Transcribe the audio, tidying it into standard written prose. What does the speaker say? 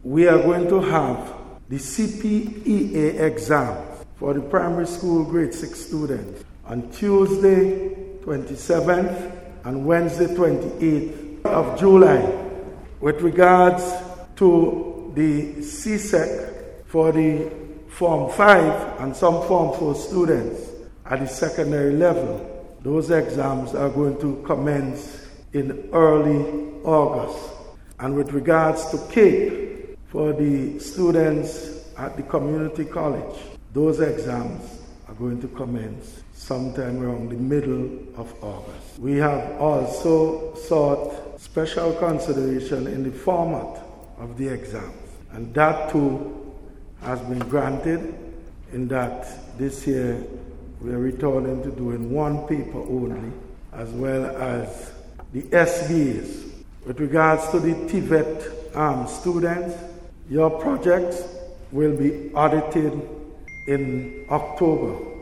we are going to have the CPEA exams for the primary school grade 6 students on Tuesday 27th and Wednesday 28th of July. With regards to the CSEC for the Form 5 and some Form 4 students at the secondary level, those exams are going to commence in early August. And with regards to CAPE for the students at the community college, those exams are going to commence sometime around the middle of August. We have also sought special consideration in the format of the exams, and that too has been granted in that this year we are returning to doing one paper only, as well as the SBAs. With regards to the TVET students, your projects will be audited in October.